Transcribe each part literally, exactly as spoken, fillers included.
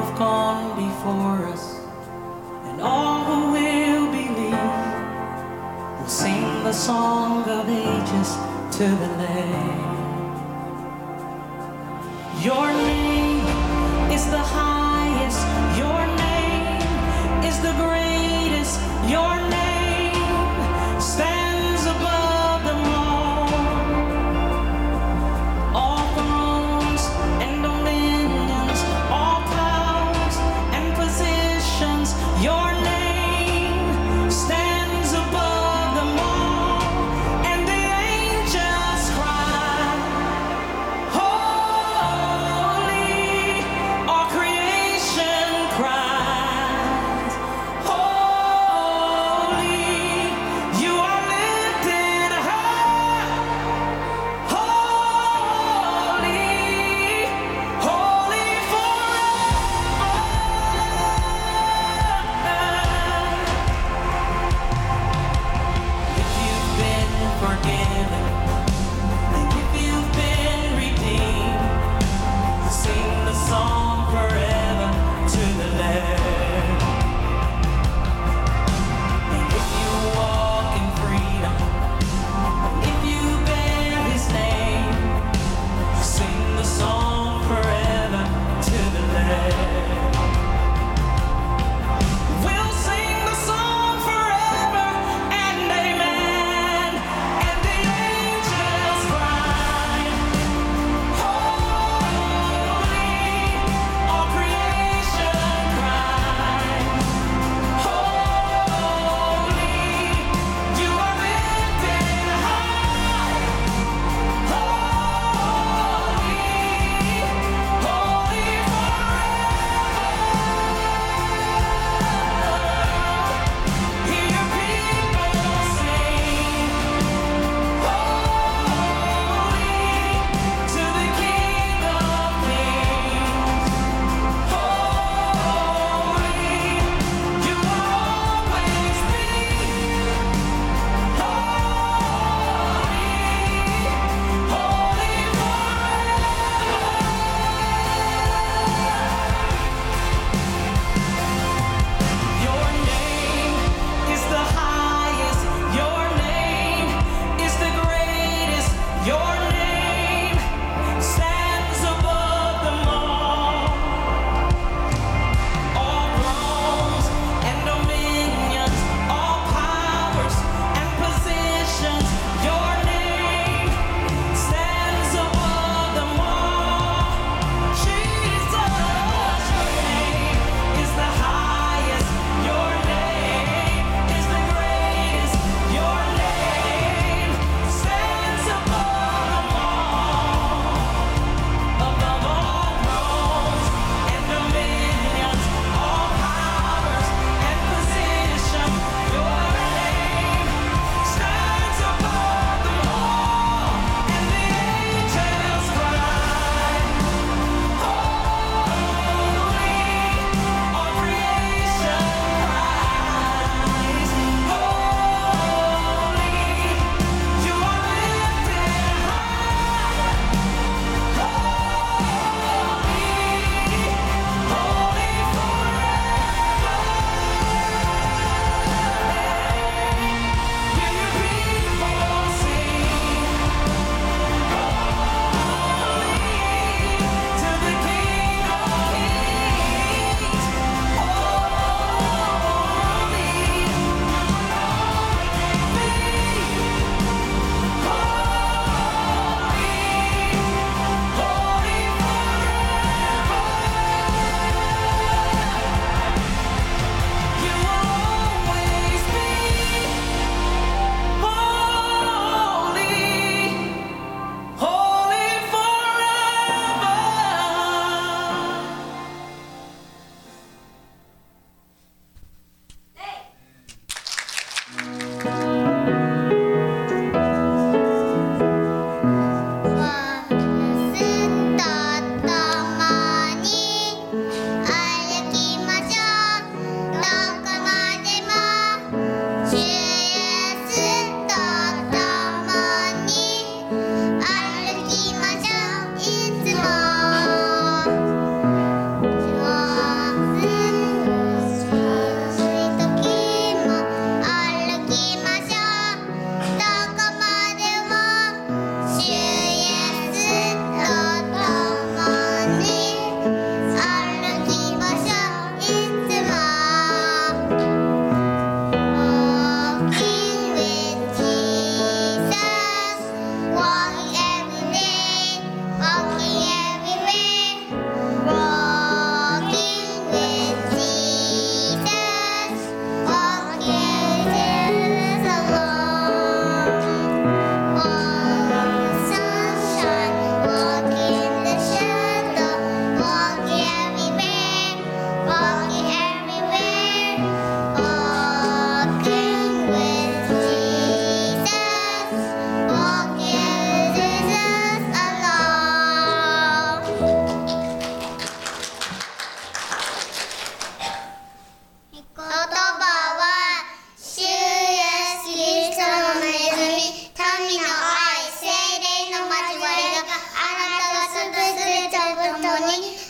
have gone before us, and all who will believe will sing the song of ages to the Lamb. Your name is the highest, your name is the greatest, your name stands above them all. All thrones and dominions, all powers and positions, your name stands above them all. And the angels cry, holy, all creation cries,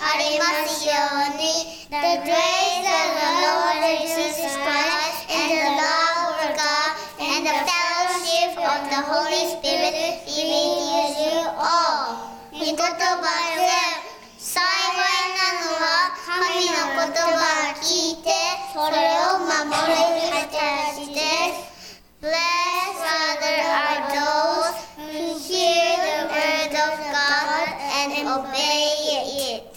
ありますように。The grace of the Lord Jesus Christ and the love of God and the fellowship of the Holy Spirit be with you all. 御言葉で幸いなのは神の言葉を聞いてそれを守る人たちです。Blessed rather are those who hear the word of God and obey it.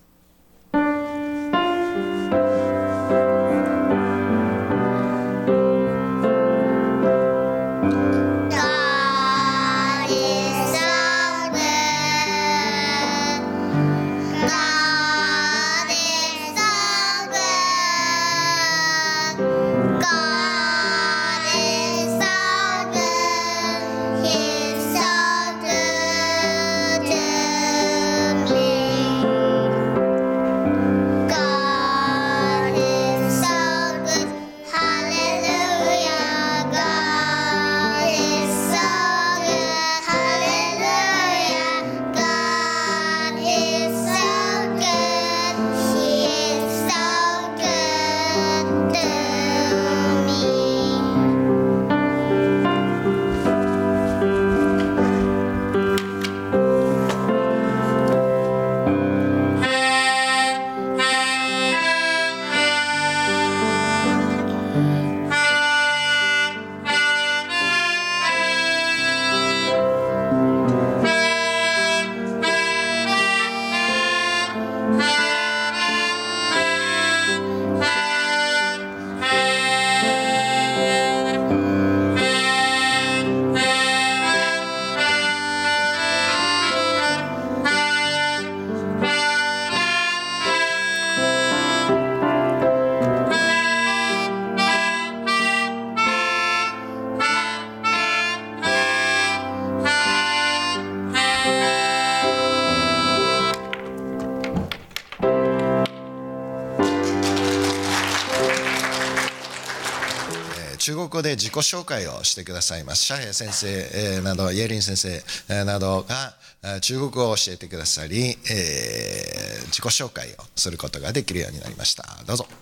えー、中国語で自己紹介をしてくださいます。シャヘ先生、えー、など、イェリン先生、えー、などが中国語を教えてくださり、えー、自己紹介をすることができるようになりました。どうぞ。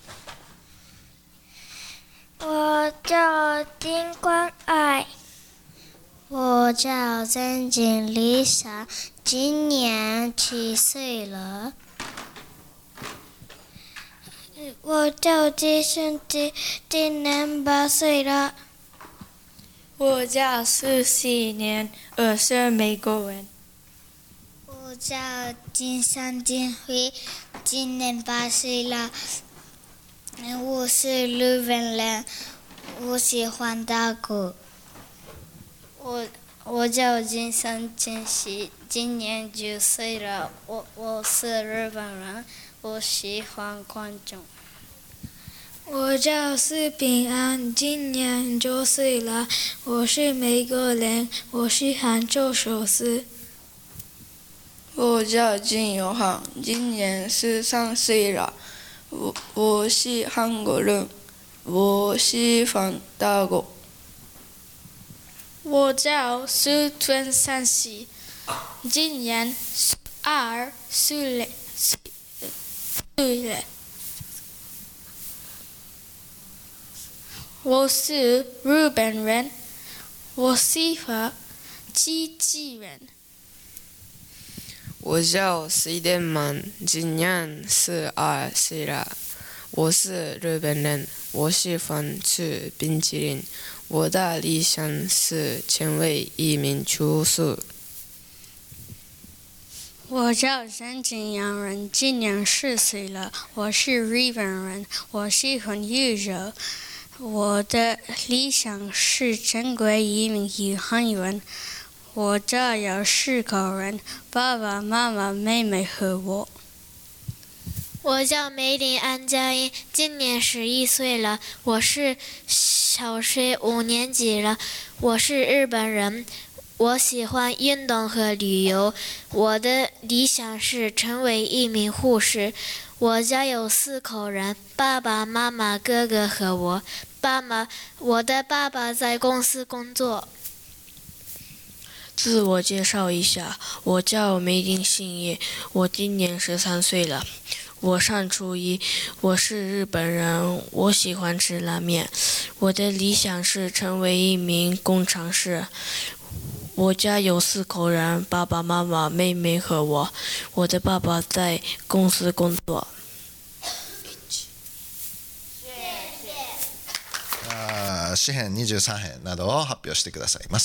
我叫金光爱， 我叫曾锦丽莎，今年七岁了。 我叫金胜基，今年八岁了。 我叫苏喜年，我是美国人。 我叫金山金辉，今年八岁了。我是日本人，我喜欢打鼓。 我我叫金山金喜，今年九岁了。我我是日本人，我喜欢观众。 我叫施平安，今年九岁了。我是美国人，我喜欢做手势。 我叫金友浩，今年十三岁了。我我是韩国人，我喜欢打鼓。 我叫苏春山喜，今年二岁了。岁了。我是日本人，我喜欢机器人。 我叫水电曼，今年十二岁了。我是日本人，我喜欢吃冰淇淋。我的理想是成为一名厨师。 我叫陈景阳人，今年四岁了。我是日本人，我喜欢宇宙。我的理想是成为一名宇航员。我家有四口人，爸爸妈妈、妹妹和我。 我叫梅林安佳音，今年十一岁了。我是小学五年级了。我是日本人，我喜欢运动和旅游。我的理想是成为一名护士。我家有四口人，爸爸妈妈、哥哥和我。爸爸，我的爸爸在公司工作。 自我介绍一下，我叫梅林信业，我今年十三岁了。我上初一，我是日本人，我喜欢吃拉面。我的理想是成为一名工程师。我家有四口人，爸爸妈妈、妹妹和我。我的爸爸在公司工作。 あ詩編にじゅうさん編などを発表してくださいます。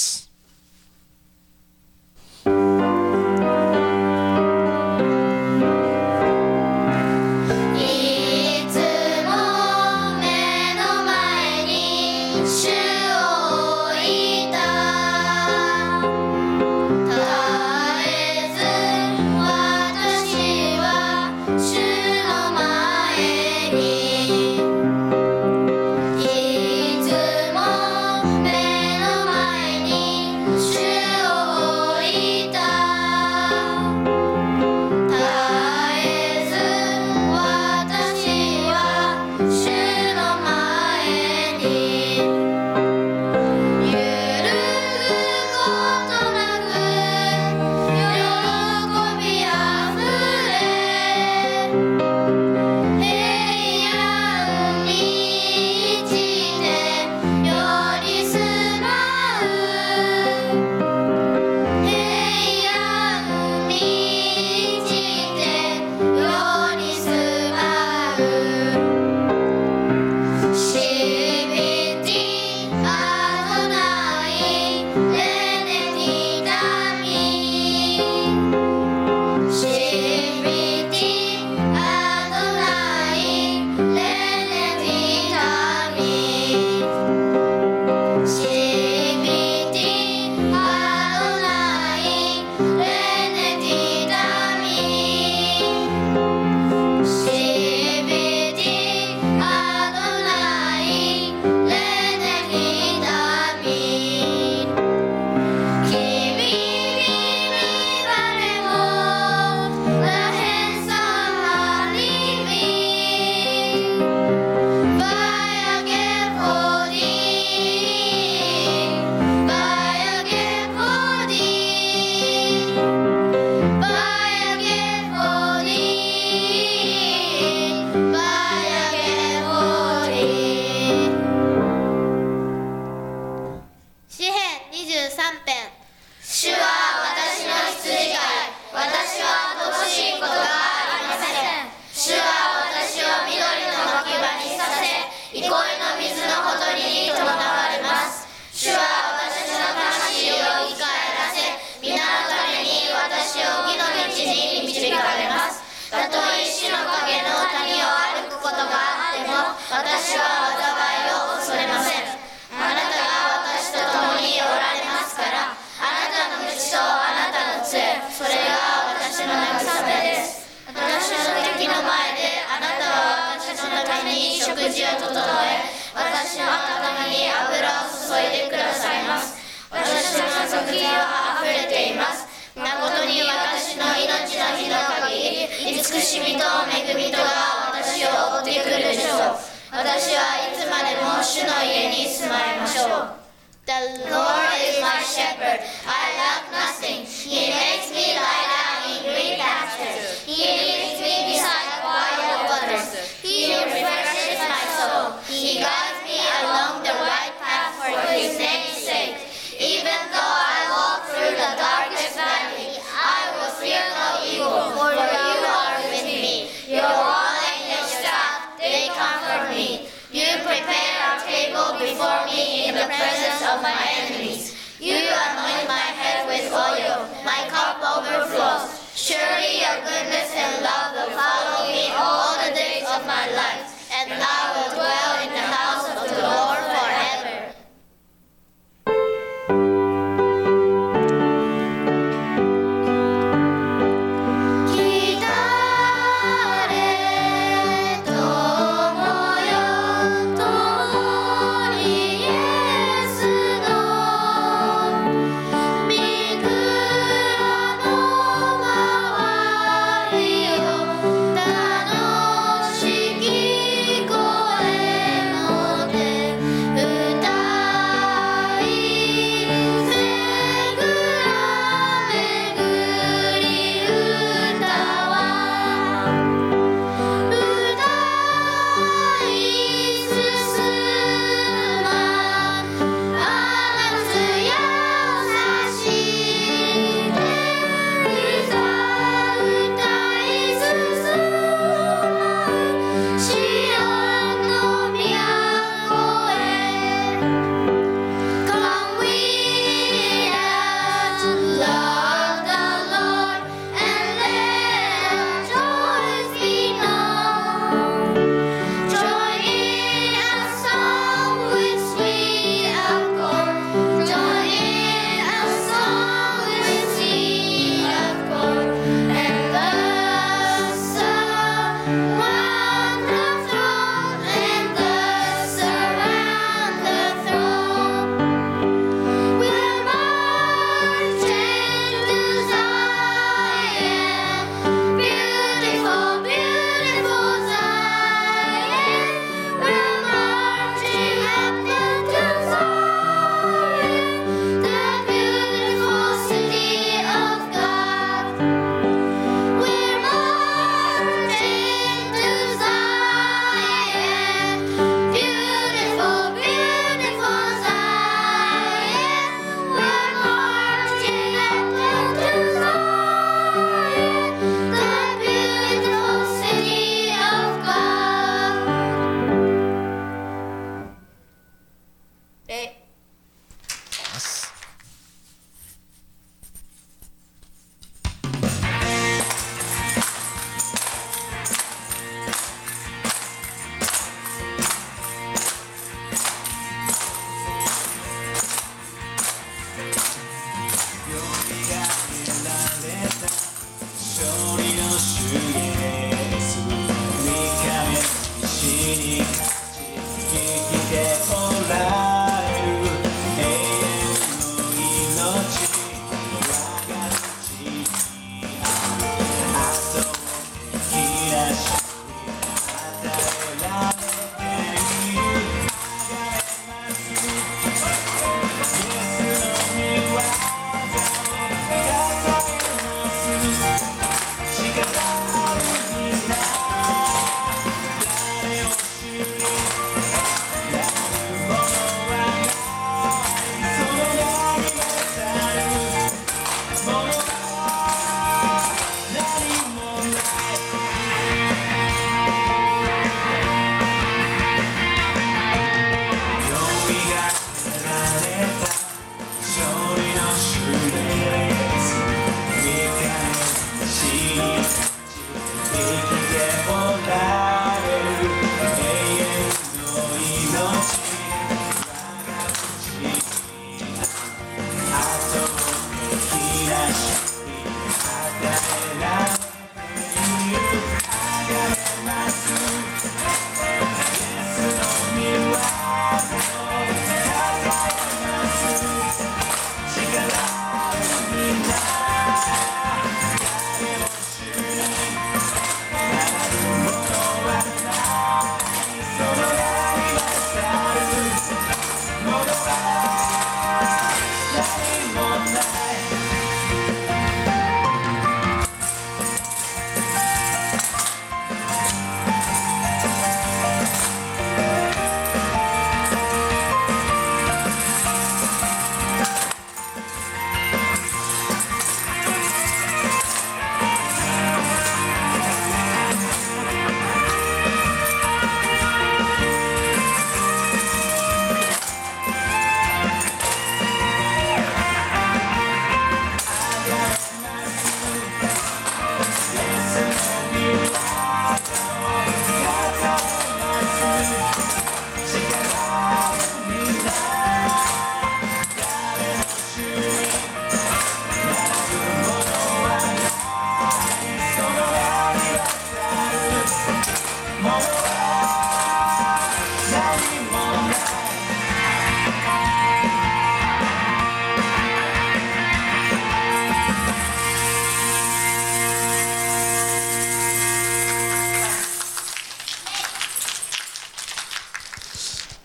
私は災いを恐れません。あなたが私と共におられますから、あなたの道とあなたの杖、それが私の慰めです。私の敵の前であなたは私のために食事を整え、私の頭に油を注いでくださいます。私の食費はあふれています。誠に私の命の日の限り、慈しみと恵みとが私を追ってくるでしょう。私はいつまでも主の家に住まいましょう。The Lord is my shepherd. I lack nothing. He makes me lie down in green pastures. He leads me beside quiet waters. He refreshes my soul. He guides me along the right path for His name's sake. Even though I walk through the darkest valley, I will fear no evil, for you are with me. Your rod and your staff, they comfort me. You prepare a table before me in the presence of my enemies. You anoint my head with oil. My cup overflows. Surely your goodness and love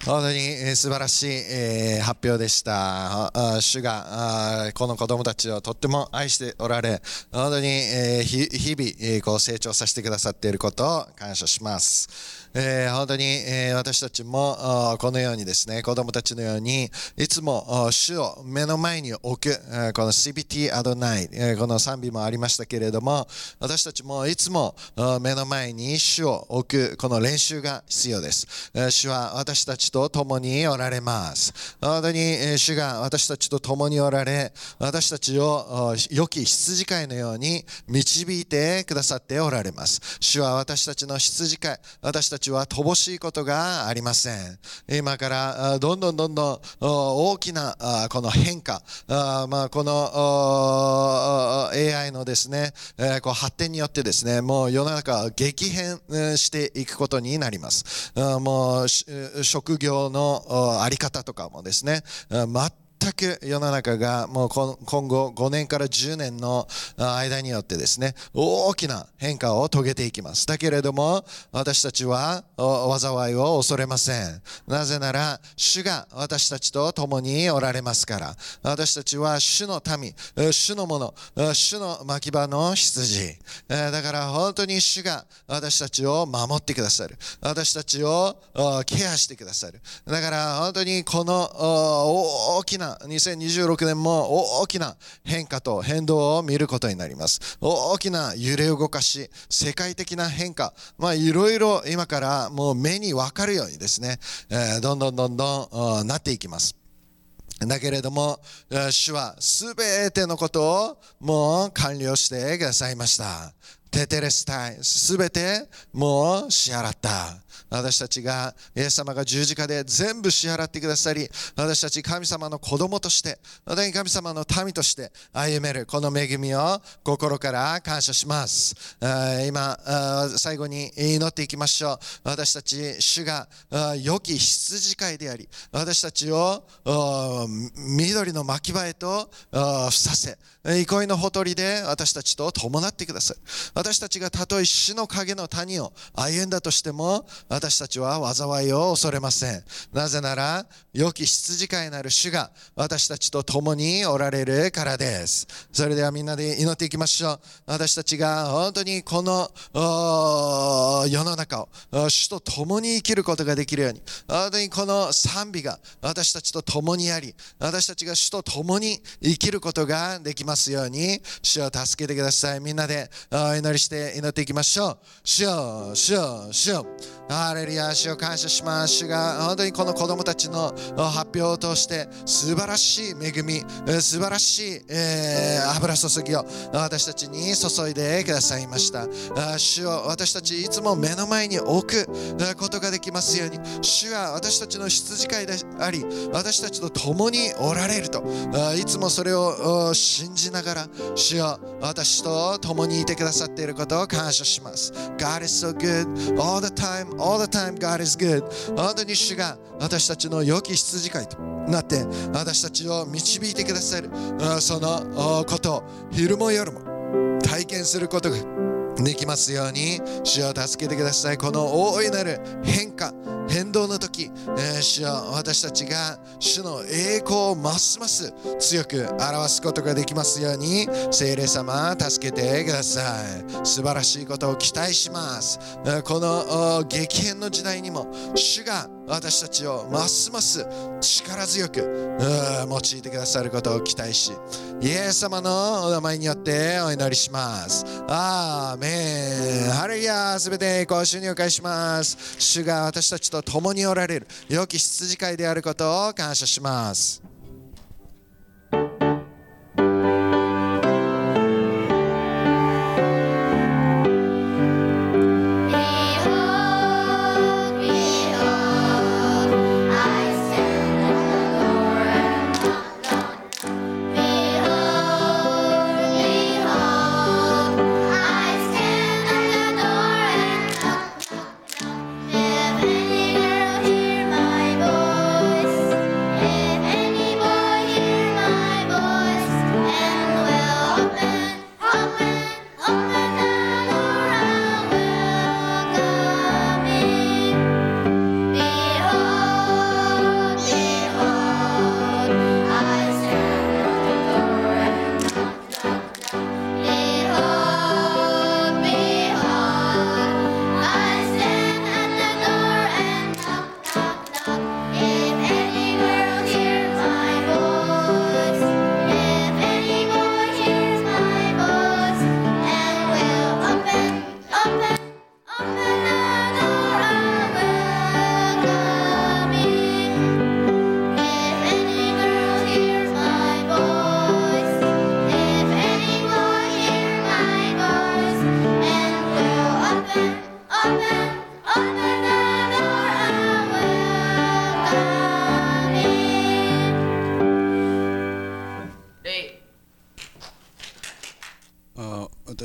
本当にえー素晴らしいえー発表でした。ああ主があこの子供たちをとっても愛しておられ、本当にえーひ日々えーこう成長させてくださっていることを感謝します。えー本当にえー私たちもあこのようにですね、子供たちのようにいつもあ主を目の前に置く、えーこの シービーティー アドナイト、えーこの賛美もありましたけれども、私たちもいつもあ目の前に主を置くこの練習が必要です。えー主は私たちと共におられます。本当にえー主が私たちと共におられ、私たちをあ良き羊飼いのように導いてくださっておられます。主は私たちの羊飼い、私たちは乏しいことがありません。今からあどんどんどんどんあ大きなあこの変化、あまあこのあ エーアイ のですね、えーこう発展によってですね、もう世の中は激変えーしていくことになります。あもうし職業のああり方とかもですね、あ全く世の中がもうこ今後ごねんからじゅうねんのあ間によってですね、大きな変化を遂げていきます。だけれども私たちはお災いを恐れません。なぜなら主が私たちと共におられますから。私たちは主の民、え主のもの、え主の牧場の羊。えーだから本当に主が私たちを守ってくださる。私たちをあケアしてくださる。だから本当にこのあ大きなにせんにじゅうろくねんも大きな変化と変動を見ることになります。大きな揺れ動かし、世界的な変化、まあいろいろ今からもう目に分かるようにですね、えーどんどんどんどんあなっていきます。だけれども、えー主はすべてのことをもう完了してくださいました。テテレスタイ、すべてもう支払った。私たちが、イエス様が十字架で全部支払ってくださり、私たち神様の子供として、私に神様の民として歩めるこの恵みを心から感謝します。あー今あー、最後に祈っていきましょう。私たち、主があー良き羊飼いであり、私たちをあー緑の牧場へとあーふさせ、憩いのほとりで私たちと伴ってください。私たちがたとえ死の影の谷を歩んだとしても、私たちは災いを恐れません。なぜなら、良き羊飼いなる主が私たちと共におられるからです。それではみんなで祈っていきましょう。私たちが本当にこの世の中を主と共に生きることができるように、本当にこの賛美が私たちと共にあり、私たちが主と共に生きることができますように、主を助けてください。みんなでお祈りして祈っていきましょう。主よ、主よ、主よ。ハレルヤ、主を感謝します。主が本当にこの子供たちの発表を通して素晴らしい恵み、素晴らしい、えー、油注ぎを私たちに注いでくださいました。主を私たちいつも目の前に置くことができますように、主は私たちの羊飼いであり、私たちと共におられると、いつもそれを信じながら、主よ私と共にいてくださっていることを感謝します。 God is so good all the time, all the time God is good。 本当に主が私たちの良き羊飼いとなって私たちを導いてくださる、そのことを昼も夜も体験することができますように、主を助けてください。この大いなる変化変動の時、えー、主よ私たちが主の栄光をますます強く表すことができますように、聖霊様助けてください。素晴らしいことを期待します。この激変の時代にも主が私たちをますます力強く用いてくださることを期待し、イエス様のお名前によってお祈りします。アーメン。ハレルヤ。すべてご主にお返しします。主が私たちと共におられる良き羊飼いであることを感謝します。 If any girl hear my voice, if any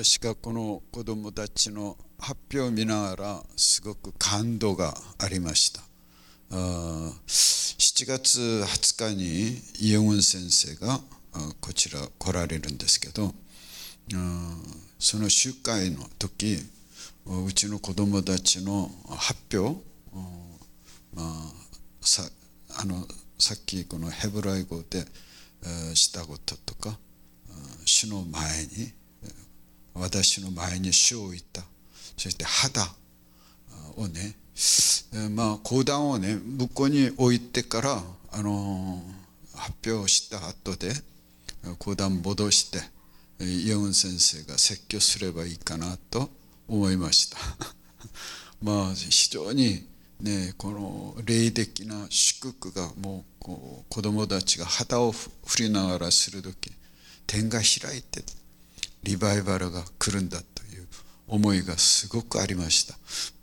私がこの子どもたちの発表を見ながらすごく感動がありました。しちがつはつかにイエウン先生がこちら来られるんですけど、その集会の時、うちの子どもたちの発表、まあ、さ, あのさっきこのヘブライ語でしたこととか、主の前に、私の前に主を言った。そして肌をね、まあ講談をね向こうに置いてから、あの発表した後で講談戻してイエウン先生が説教すればいいかなと思いましたまあ非常にね、この霊的な祝福がもうこう子供たちが旗を振りながらするとき、天が開いてリバイバルが来るんだという思いがすごくありました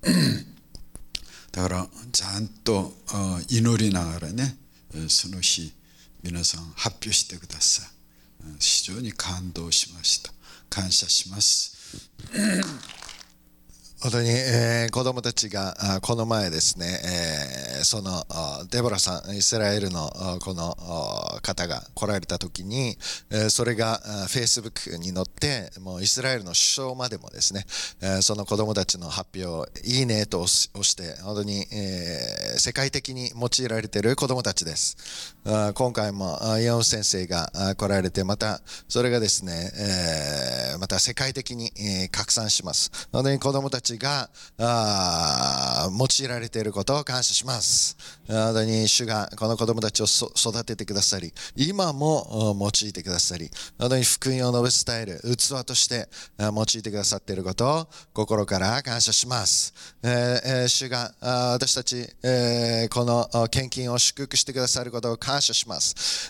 だからちゃんと祈りながらね、その日皆さん発表してください。非常に感動しました。感謝します本当に、えー、子供たちがこの前ですね、えー、そのデボラさん、イスラエルのこの方が来られた時に、えー、それがフェイスブックに載って、もうイスラエルの首相までもですね、えー、その子供たちの発表をいいねと押して本当に、えー、世界的に用いられている子供たちです。あ今回もイオン先生が来られて、またそれがですね、えー、また世界的に拡散します。本当に子供たちがあ用いられていることを感謝します。本当に主がこの子供たちを育ててくださり、今も用いてくださり、本当に福音を述べ伝える器として用いてくださっていることを心から感謝します。えー、主が私たち、えー、この献金を祝福してくださることを感謝します。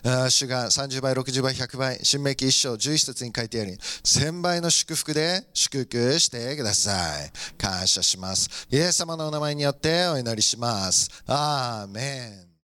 主がさんじゅうばい、ろくじゅうばい、ひゃくばい、新明記いっ章じゅういち節に書いてあり、千倍の祝福で祝福してください。感謝します。イエス様のお名前によってお祈りします。アーメン。